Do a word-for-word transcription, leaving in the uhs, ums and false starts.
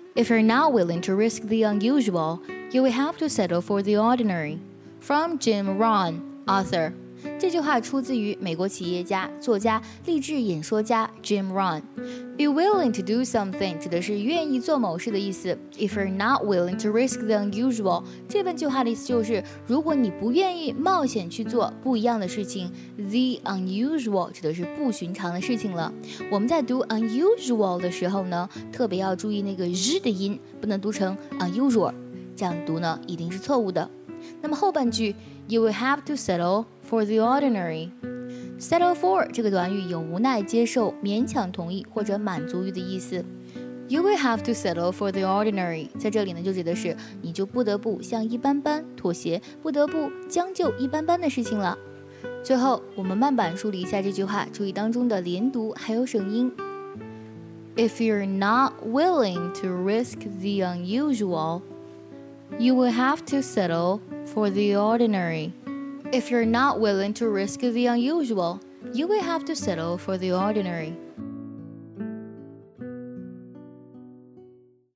If you're not willing to risk the unusual, you will have to settle for the ordinary. From Jim Rohn, author. 这句话出自于美国企业家、作家、励志演说家 Jim Rohn。Be willing to do something 指的是愿意做某事的意思。If you're not willing to risk the unusual， 这份句话的意思就是，如果你不愿意冒险去做不一样的事情 ，the unusual 指的是不寻常的事情了。我们在读 unusual 的时候呢，特别要注意那个日的音，不能读成 unusual， 这样读呢一定是错误的。那么后半句 ，You will have to settle for the ordinary。Settle for 这个短语有无奈接受、勉强同意或者满足于的意思。You will have to settle for the ordinary， 在这里呢就指的是你就不得不向一般般妥协，不得不将就一般般的事情了。最后，我们慢板梳理一下这句话，注意当中的连读还有省音。If you're not willing to risk the unusual, you will have to settle for the ordinary.If you're not willing to risk the unusual, you will have to settle for the ordinary.